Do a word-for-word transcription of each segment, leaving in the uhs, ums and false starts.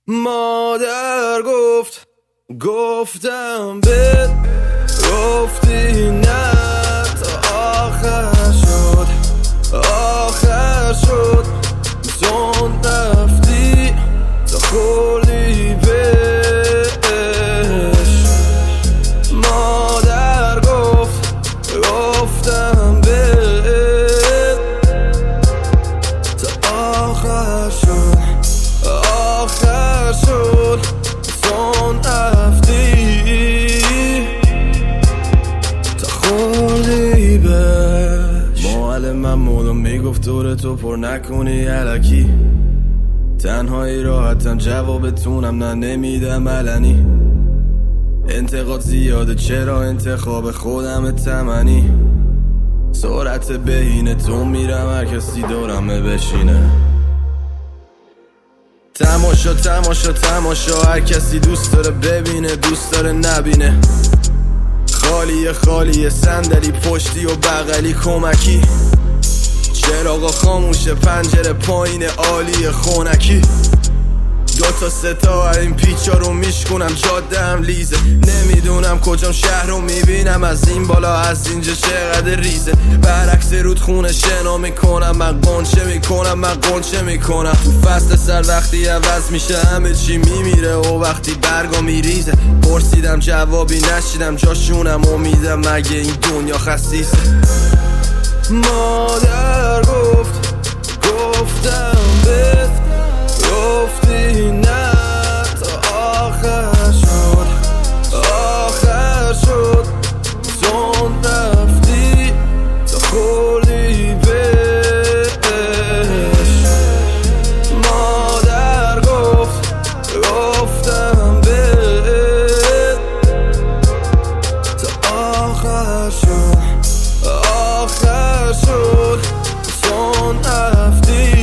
مادر گفت گفتم بهت گفتی نه تا آخر شد آخر شد زون رفتی تا خوردی بهش. مادر گفت گفتم بهت تا آخر شد آخر شد زون رفتی تا خوردی بهش. معلمم مولو میگفت دور تو پر نکنی الکی، تنهایی راحتم جوابتونم نه نمیدم علنی. انتقاد زیاده چرا انتخاب خودم تمنی، سرعت بهینه تو میرم هر کسی دورمه بشینه. تماشا تماشا تماشا هر کسی دوست داره ببینه دوست داره نبینه. خالیه خالیه صندلی پشتی و بغلی کمکی، چراغا خاموشه پنجره پایین عالی خونکی. دو تا سه تا این پیچا رو میشکنم جاده هم لیزه، نمیدونم کجام شهر رو میبینم از این بالا از اینجا چقدر ریزه. برعکس رود خونه شنا میکنم من قنچه میکنم من قنچه میکنم. تو فصل سر وقتی عوض میشه همه چی میمیره و وقتی برگا میریزه. پرسیدم جوابی نشیدم جاشونم امیدم مگه این دنیا خسیسه. مادر گفت گفتم بهت گفتی نه تا آخر شد آخر شد زون رفتی تا خوردی بهش. مادر گفت گفتم بهت تا آخر شد آخر شد زون رفتی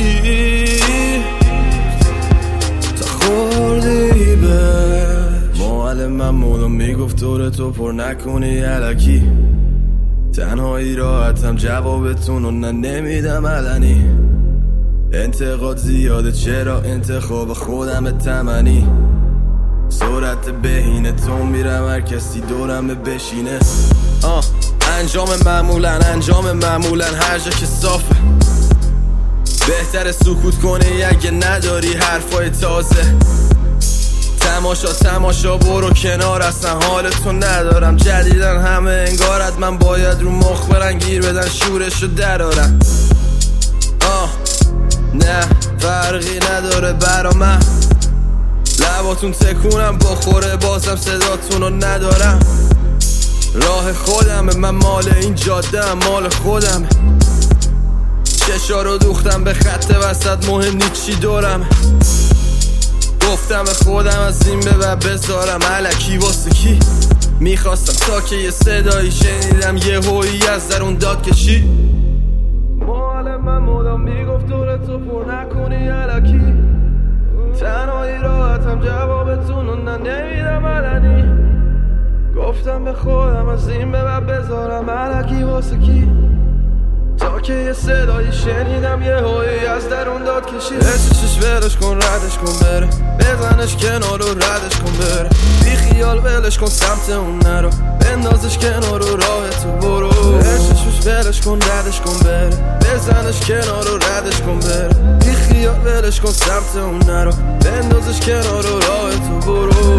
خوردی بهش. معلمم مولو میگفت دور تو پر نکنی الکی، تنهایی راحتم جوابتونو نه نمیدم علنی. انتقاد زیاده چرا انتخاب خودم تمنی، سرعت بهینه تو میرم هر کسی دورمه بشینه. آه انجام معمولا انجام معمولا هر جا که صافه، بهتره سکوت کنی اگه نداری حرفای تازه. تماشا تماشا برو کنار اصلا حالتو ندارم. جدیدن همه انگارت من باید رو مخ برن گیر بدن شورشو درارم. آه نه فرقی نداره برا من، لباتون تکونم بخوره بازم صداتونو ندارم. راه خودمه من مال این جاده هم مال خودمه. چشا رو دوختم به خط وسط مهم نی چی دورم. گفتم به خودم از این به بعد بذارم الکی واسه کی. میخواستم تا که یه صدایی شنیدم یه هویی از درون داد کشی. معلمم مدام میگفت دور تو پر نکنی الکی، تنهایی راحتم جوابتونو نه نمیدم علنی. گفتم به خودم از این به بعد بذارم الکی واسه کی، تا که یه صدایی شنیدم یه هایی از درون داد کشید. عشقش ولش کن ردش کن بره، بزنش کنار و ردش کن بره. بی خیال ولش کن سمت اون نرو، بندازش کنار و راه تو برو. عشقش ولش کن ردش کن بره، بزنش کنار و ردش کن بره. بی خیال ولش کن سمت اون نرو، بندازش کنار و راه تو برو.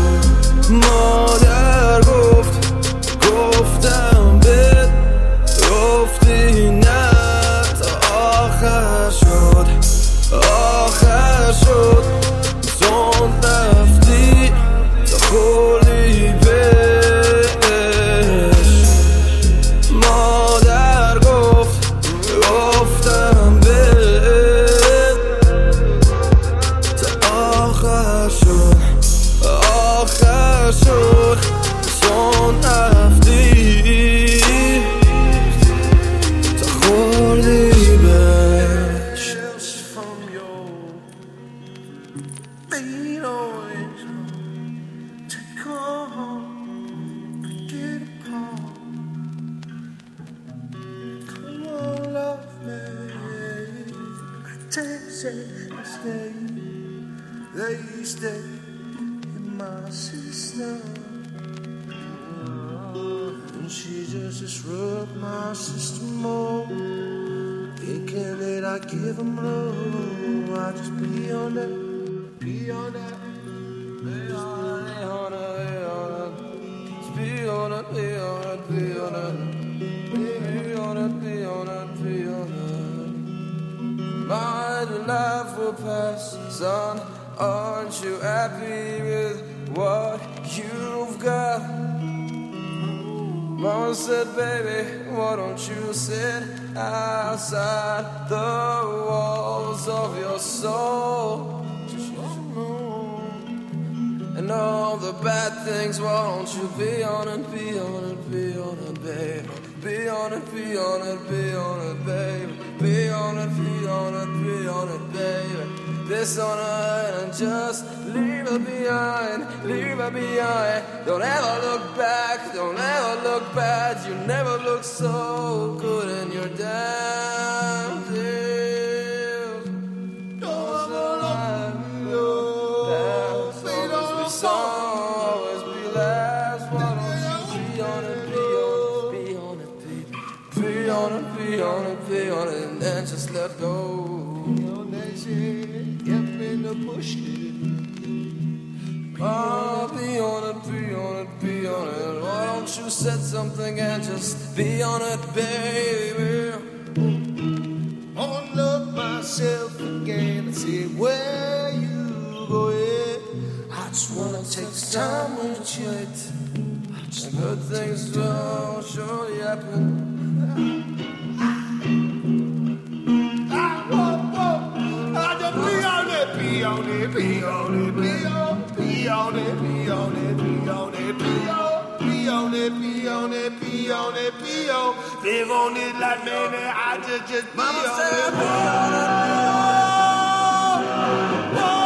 مادر گفت گفتم بهت گفتی نه تا آخر شد آخر شد زون رفتی تا خوردی بهش. مادر گفت گفتم بهت تا آخر شد آخر شد زون رفتی They stay in my system, and she just disrupt my system more. Thinking that I give them love, I just be on that, be on that. Be on it, be on it, be on it, be on it, be on it, be on it, be on it. My life will pass, son. Aren't you happy with what you've got? Mama said, baby, why don't you sit outside the walls of your soul? And all the bad things, why don't you be on it, be on it, be on it, baby. Be on it, be on it, be on it, baby. Be on it, be on it, be on it, baby. Dishonor and just leave her behind, leave her behind. Don't ever look back, don't ever look bad. You never look so good in your damn deals. Don't ever look back. Always be song, always be last. Why don't you be on it, be on it, be, be on it, be on it, be on it, and then just let go. Push it. Oh, be on it, be on it, be on it. Why don't you set something and just be on it, baby? I wanna love myself again and see where you going. I just wanna take the time with you. And good things will surely happen. Be on it, be on it, be on it, be on it, be on it, be on it, be on it, be on it, be on it, be on it. Live on it like baby, I just just be on it, be on it, be on it.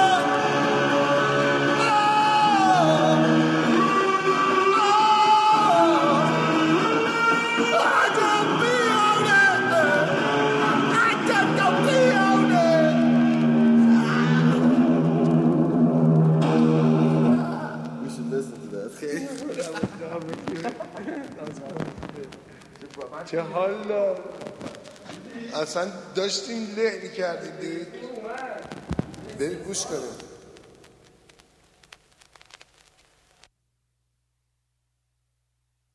چه حالا اصلا داشتیم له میکردیم بریم گوش کنیم.